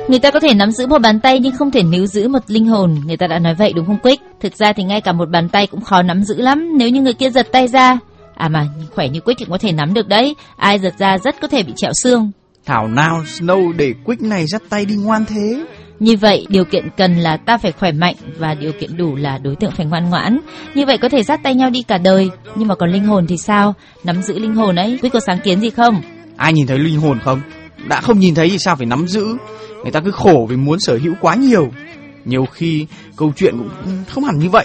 Người ta có thể nắm giữ một bàn tay nhưng không thể níu giữ một linh hồn. Người ta đã nói vậy đúng không Quick? Thực ra thì ngay cả một bàn tay cũng khó nắm giữ lắm nếu như người kia giật tay ra. À mà khỏe như Quick thì có thể nắm được đấy. Ai giật ra rất có thể bị trẹo xương. Thảo nào Snow để Quick này dắt tay đi ngoan thế. Như vậy điều kiện cần là ta phải khỏe mạnh và điều kiện đủ là đối tượng phải ngoan ngoãn. Như vậy có thể dắt tay nhau đi cả đời. Nhưng mà còn linh hồn thì sao? Nắm giữ linh hồn ấy, Quick có sáng kiến gì không? Ai nhìn thấy linh hồn không? Đã không nhìn thấy thì sao phải nắm giữ? Người ta cứ khổ vì muốn sở hữu quá nhiều. Nhiều khi câu chuyện cũng không hẳn như vậy.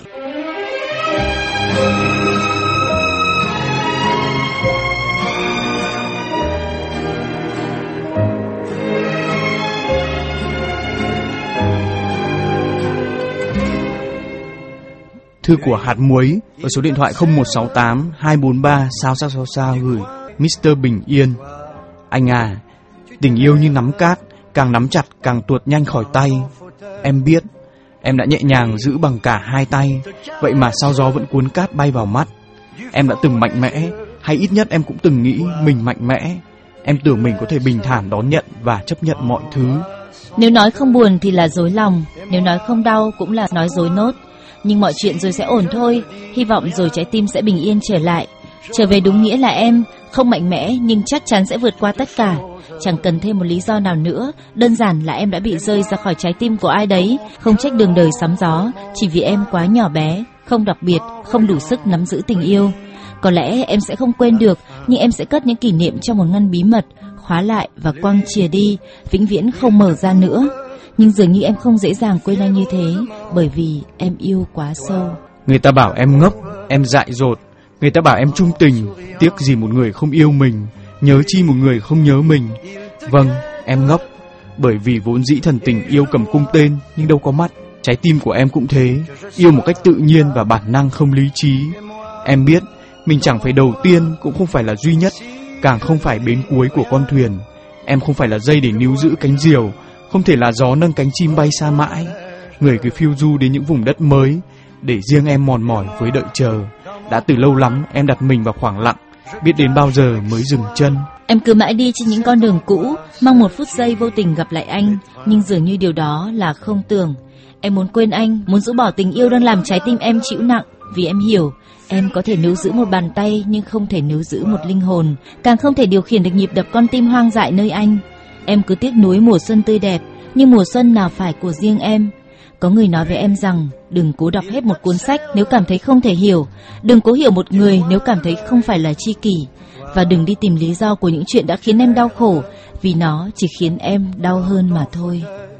Thư của hạt muối ở số điện thoại 0168 243 sao gửi Mr. Bình Yên. Anh à, tình yêu như nắm cát, càng nắm chặt càng tuột nhanh khỏi tay. Em biết, em đã nhẹ nhàng giữ bằng cả hai tay, vậy mà sao gió vẫn cuốn cát bay vào mắt. Em đã từng mạnh mẽ, hay ít nhất em cũng từng nghĩ mình mạnh mẽ. Em tưởng mình có thể bình thản đón nhận và chấp nhận mọi thứ. Nếu nói không buồn thì là dối lòng, nếu nói không đau cũng là nói dối nốt. Nhưng mọi chuyện rồi sẽ ổn thôi. Hy vọng rồi trái tim sẽ bình yên trở lại. Trở về đúng nghĩa là em không mạnh mẽ nhưng chắc chắn sẽ vượt qua tất cả. Chẳng cần thêm một lý do nào nữa. Đơn giản là em đã bị rơi ra khỏi trái tim của ai đấy. Không trách đường đời sóng gió, chỉ vì em quá nhỏ bé, không đặc biệt, không đủ sức nắm giữ tình yêu. Có lẽ em sẽ không quên được, nhưng em sẽ cất những kỷ niệm trong một ngăn bí mật, khóa lại và quăng chìa đi, vĩnh viễn không mở ra nữa. Nhưng dường như em không dễ dàng quên anh như thế, bởi vì em yêu quá sâu. Người ta bảo em ngốc, em dại dột. Người ta bảo em trung tình, tiếc gì một người không yêu mình, nhớ chi một người không nhớ mình. Vâng, em ngốc, bởi vì vốn dĩ thần tình yêu cầm cung tên nhưng đâu có mắt. Trái tim của em cũng thế, yêu một cách tự nhiên và bản năng không lý trí. Em biết, mình chẳng phải đầu tiên, cũng không phải là duy nhất, càng không phải bến cuối của con thuyền. Em không phải là dây để níu giữ cánh diều, không thể là gió nâng cánh chim bay xa mãi. Người cứ phiêu du đến những vùng đất mới, để riêng em mòn mỏi với đợi chờ. Đã từ lâu lắm em đặt mình vào khoảng lặng, biết đến bao giờ mới dừng chân. Em cứ mãi đi trên những con đường cũ, mong một phút giây vô tình gặp lại anh, nhưng dường như điều đó là không tưởng. Em muốn quên anh, muốn rũ bỏ tình yêu đang làm trái tim em chịu nặng, vì em hiểu em có thể níu giữ một bàn tay nhưng không thể níu giữ một linh hồn, càng không thể điều khiển được nhịp đập con tim hoang dại nơi anh. Em cứ tiếc nuối mùa xuân tươi đẹp, nhưng mùa xuân nào phải của riêng em. Có người nói với em rằng đừng cố đọc hết một cuốn sách nếu cảm thấy không thể hiểu, đừng cố hiểu một người nếu cảm thấy không phải là tri kỷ, và đừng đi tìm lý do của những chuyện đã khiến em đau khổ, vì nó chỉ khiến em đau hơn mà thôi.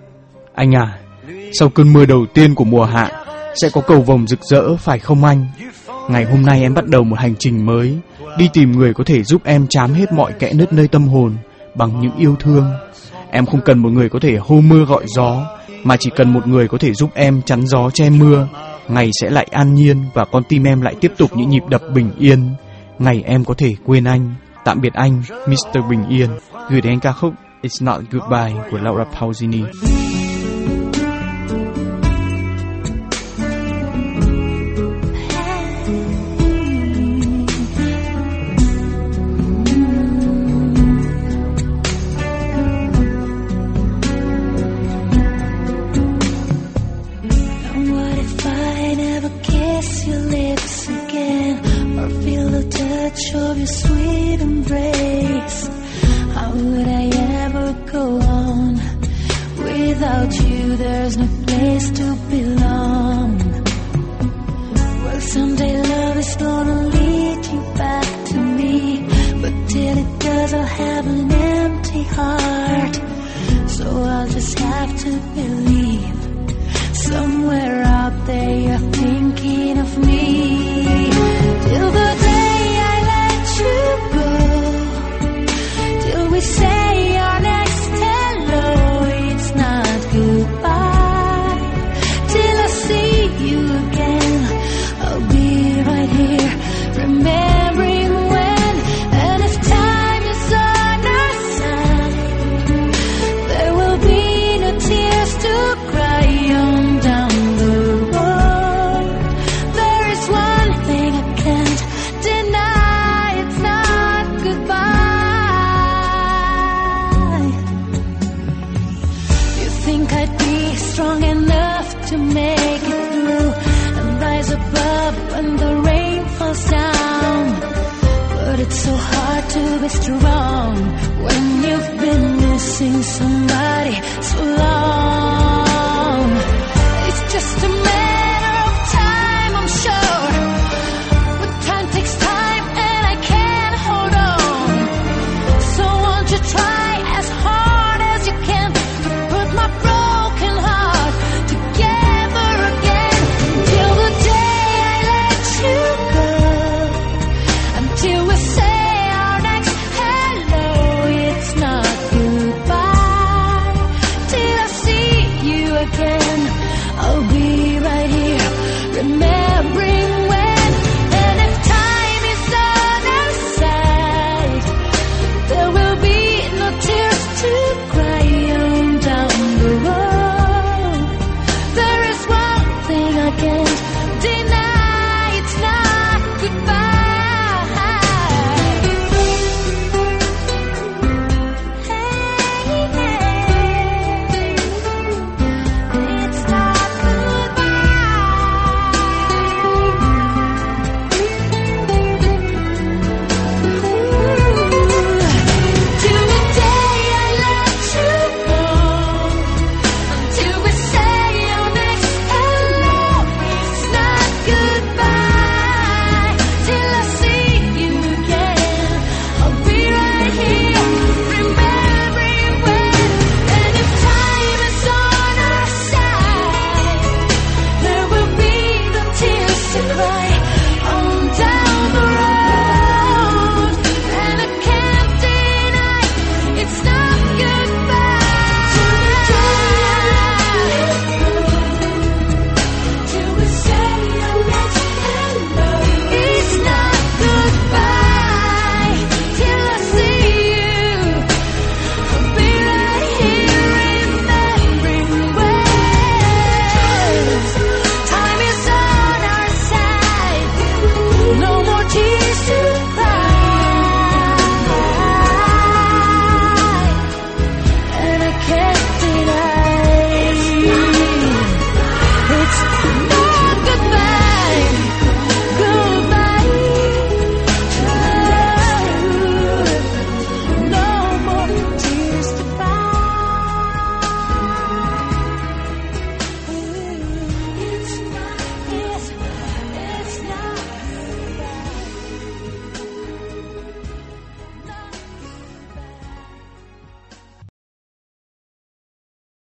Anh à, sau cơn mưa đầu tiên của mùa hạ sẽ có cầu vồng rực rỡ, phải không anh? Ngày hôm nay em bắt đầu một hành trình mới, đi tìm người có thể giúp em trám hết mọi kẽ nứt nơi tâm hồn bằng những yêu thương. Em không cần một người có thể hô mưa gọi gió, mà chỉ cần một người có thể giúp em chắn gió che mưa. Ngày sẽ lại an nhiên và con tim em lại tiếp tục những nhịp đập bình yên. Ngày em có thể quên anh. Tạm biệt anh, Mr. Bình Yên. Gửi đến anh ca khúc It's Not Goodbye của Laura Pausini. Of your sweet embrace, how would I ever go on? Without you there's no place to belong. Well, someday love is gonna lead you back to me, but till it does I'll have an empty heart. So I'll just have to believe somewhere out there you're thinking of me. Till the day I let you go, till we say our next hello, it's not goodbye. Till I see you again, I'll be right here, remembering when. And if time is on our side, there will be no tears to cry on down the road. I'd be strong enough to make it through and rise above when the rain falls down. But it's so hard to be strong when you've been missing somebody so long.